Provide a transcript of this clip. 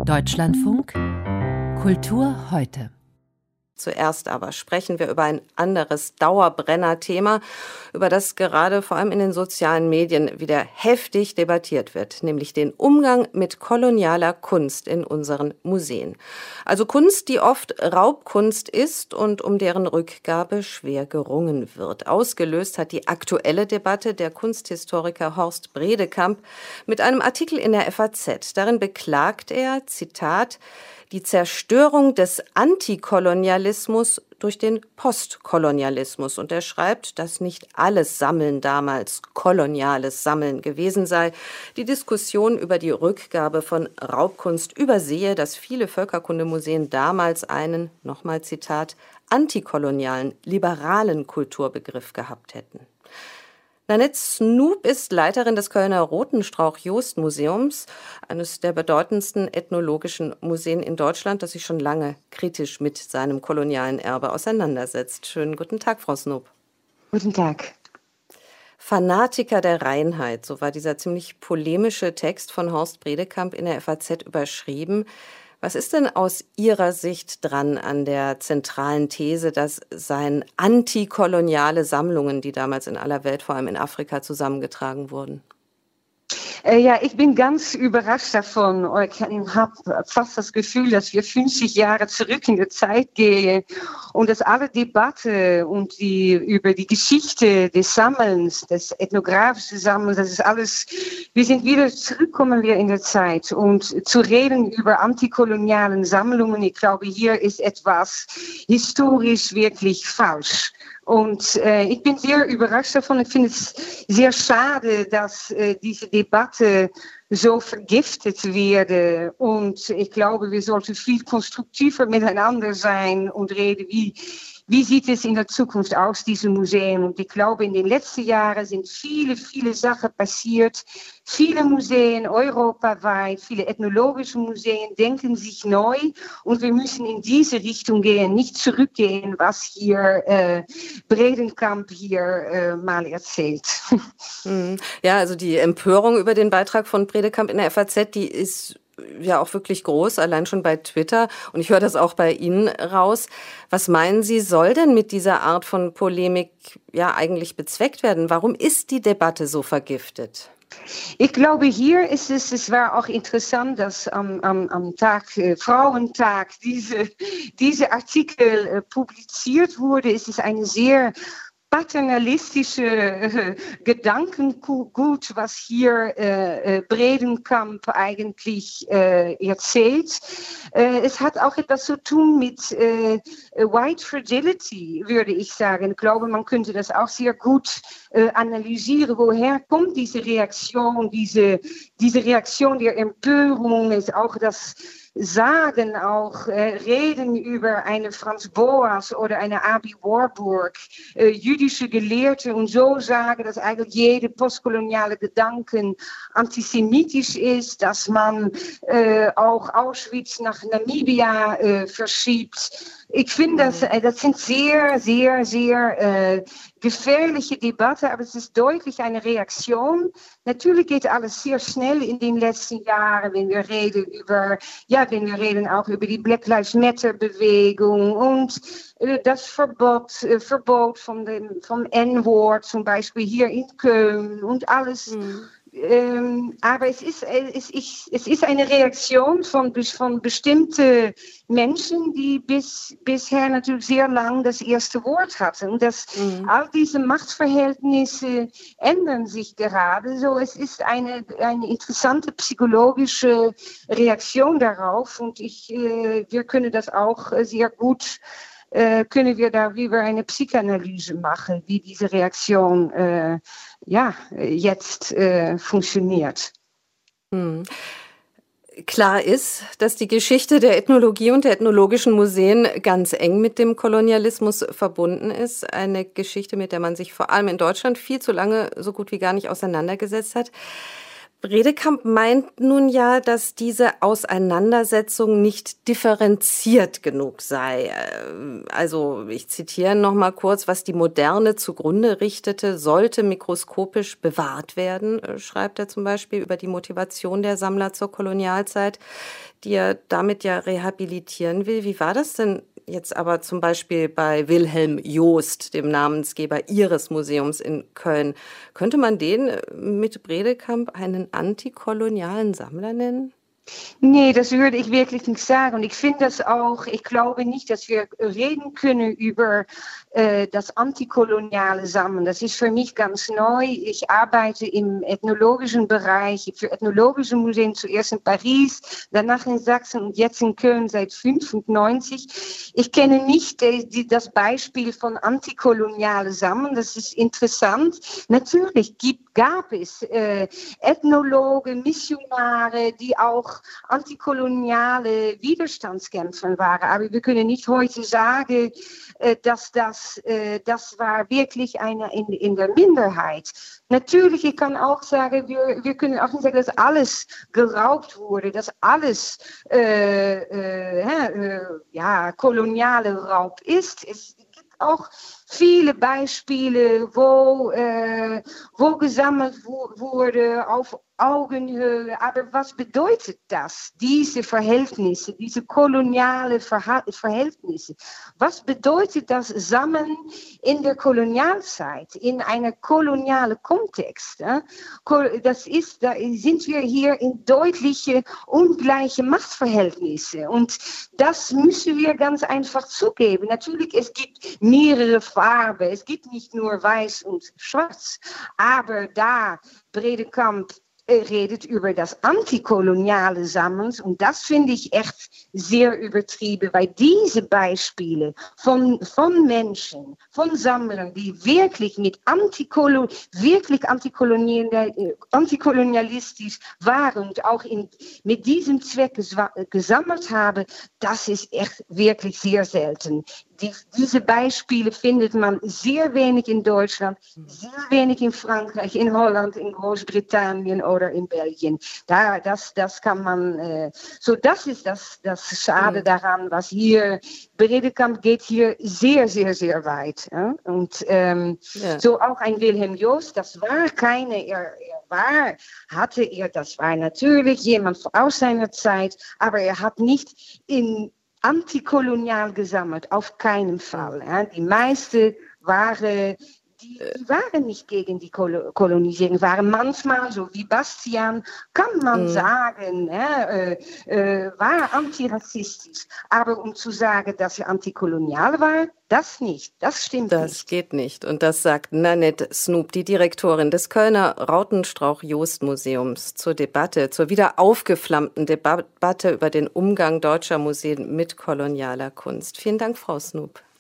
Deutschlandfunk Kultur heute. Zuerst aber sprechen wir über ein anderes Dauerbrenner-Thema, über das gerade vor allem in den sozialen Medien wieder heftig debattiert wird, nämlich den Umgang mit kolonialer Kunst in unseren Museen. Also Kunst, die oft Raubkunst ist und um deren Rückgabe schwer gerungen wird. Ausgelöst hat die aktuelle Debatte der Kunsthistoriker Horst Bredekamp mit einem Artikel in der FAZ. Darin beklagt er, Zitat, die Zerstörung des Antikolonialismus durch den Postkolonialismus. Und er schreibt, dass nicht alles Sammeln damals koloniales Sammeln gewesen sei. Die Diskussion über die Rückgabe von Raubkunst übersehe, dass viele Völkerkundemuseen damals einen, nochmal Zitat, antikolonialen, liberalen Kulturbegriff gehabt hätten. Nanette Snoop ist Leiterin des Kölner Rotenstrauch-Jost-Museums, eines der bedeutendsten ethnologischen Museen in Deutschland, das sich schon lange kritisch mit seinem kolonialen Erbe auseinandersetzt. Schönen guten Tag, Frau Snoop. Guten Tag. Fanatiker der Reinheit, so war dieser ziemlich polemische Text von Horst Bredekamp in der FAZ überschrieben. Was ist denn aus Ihrer Sicht dran an der zentralen These, dass seien antikoloniale Sammlungen, die damals in aller Welt, vor allem in Afrika, zusammengetragen wurden? Ja, ich bin ganz überrascht davon. Ich habe fast das Gefühl, dass wir 50 Jahre zurück in die Zeit gehen und dass alle Debatte und über die Geschichte des Sammelns, des ethnografischen Sammelns, das ist alles, wir sind wieder zurückkommen wir in der Zeit und zu reden über antikolonialen Sammlungen, ich glaube, hier ist etwas historisch wirklich falsch. Und ich bin sehr überrascht davon. Ich finde es sehr schade, dass diese Debatte so vergiftet werde. Und ich glaube, wir sollten viel konstruktiver miteinander sein und reden, wie sieht es in der Zukunft aus, diese Museen? Und ich glaube, in den letzten Jahren sind viele Sachen passiert. Viele Museen europaweit, viele ethnologische Museen denken sich neu. Und wir müssen in diese Richtung gehen, nicht zurückgehen, was hier Bredekamp hier mal erzählt. Ja, also die Empörung über den Beitrag von Bredekamp in der FAZ, die ist ja auch wirklich groß, allein schon bei Twitter. Und ich höre das auch bei Ihnen raus. Was meinen Sie, soll denn mit dieser Art von Polemik ja eigentlich bezweckt werden? Warum ist die Debatte so vergiftet? Ich glaube, hier ist es war auch interessant, dass am Tag, Frauentag, diese Artikel publiziert wurde. Es ist eine sehr paternalistische Gedankengut, was hier Bredekamp eigentlich erzählt. Es hat auch etwas zu tun mit White Fragility, würde ich sagen. Ich glaube, man könnte das auch sehr gut analysieren. Woher kommt diese Reaktion? Diese Reaktion der Empörung ist auch das Sagen, auch reden über eine Franz Boas oder eine Abi Warburg, jüdische Gelehrte und so sagen, dass eigentlich jede postkoloniale Gedanken antisemitisch ist, dass man auch Auschwitz nach Namibia verschiebt. Ich finde, das sind sehr gefährliche Debatten, aber es ist deutlich eine Reaktion. Natürlich geht alles sehr schnell in den letzten Jahren, wenn wir reden auch über die Black Lives Matter Bewegung und das Verbot vom N-Wort zum Beispiel hier in Köln und alles. Aber es ist eine Reaktion von bestimmten Menschen, die bisher natürlich sehr lang das erste Wort hatten. Und all diese Machtverhältnisse ändern sich gerade. So, es ist eine interessante psychologische Reaktion darauf. Und wir können das auch sehr gut können wir darüber eine Psychoanalyse machen, wie diese Reaktion jetzt funktioniert. Klar ist, dass die Geschichte der Ethnologie und der ethnologischen Museen ganz eng mit dem Kolonialismus verbunden ist. Eine Geschichte, mit der man sich vor allem in Deutschland viel zu lange so gut wie gar nicht auseinandergesetzt hat. Bredekamp meint nun ja, dass diese Auseinandersetzung nicht differenziert genug sei. Also ich zitiere noch mal kurz: Was die Moderne zugrunde richtete, sollte mikroskopisch bewahrt werden, schreibt er zum Beispiel über die Motivation der Sammler zur Kolonialzeit, die er damit ja rehabilitieren will. Wie war das denn jetzt aber zum Beispiel bei Wilhelm Joost, dem Namensgeber Ihres Museums in Köln? Könnte man den mit Bredekamp einen antikolonialen Sammler nennen? Nee, das würde ich wirklich nicht sagen. Und ich finde das auch, ich glaube nicht, dass wir reden können über das antikoloniale Sammeln. Das ist für mich ganz neu. Ich arbeite im ethnologischen Bereich für ethnologische Museen, zuerst in Paris, danach in Sachsen und jetzt in Köln seit 1995. Ich kenne nicht das Beispiel von antikoloniale Sammeln. Das ist interessant. Natürlich gab es Ethnologen, Missionare, die auch antikoloniale Widerstandskämpfer waren. Aber wir können nicht heute sagen, dass das war wirklich einer in der Minderheit. Natürlich, ich kann auch sagen, wir können auch nicht sagen, dass alles geraubt wurde, dass alles koloniale Raub ist. Es gibt auch viele Beispiele, wo gesammelt wurde auf Augenhöhe. Aber was bedeutet das, diese Verhältnisse, diese koloniale Verhältnisse? Was bedeutet das Sammeln in der Kolonialzeit, in einem kolonialen Kontext? Da sind wir hier in deutliche, ungleiche Machtverhältnisse. Und das müssen wir ganz einfach zugeben. Natürlich, es gibt mehrere Farben, es gibt nicht nur weiß und schwarz, aber da Bredekamp redet über das antikoloniale Sammeln und das finde ich echt sehr übertrieben, weil diese Beispiele von Menschen, von Sammlern, die wirklich mit antikolonialistisch waren und auch mit diesem Zweck gesammelt haben, das ist echt wirklich sehr selten. Diese Beispiele findet man sehr wenig in Deutschland, sehr wenig in Frankreich, in Holland, in Großbritannien oder in Belgien. Das kann man, das ist das Schade daran, was hier, Bredekamp geht hier sehr, sehr, sehr weit. Ja? Und so auch ein Wilhelm Joost, das war das war natürlich jemand aus seiner Zeit, aber er hat nicht antikolonial gesammelt, auf keinen Fall. Ja. Die meisten waren nicht gegen die Kolonisierung, waren manchmal, so wie Bastian, kann man sagen, war antirassistisch. Aber um zu sagen, dass er antikolonial war, das nicht, das stimmt nicht. Das geht nicht. Und das sagt Nanette Snoep, die Direktorin des Kölner Rautenstrauch-Jost-Museums, zur wieder aufgeflammten Debatte über den Umgang deutscher Museen mit kolonialer Kunst. Vielen Dank, Frau Snoep.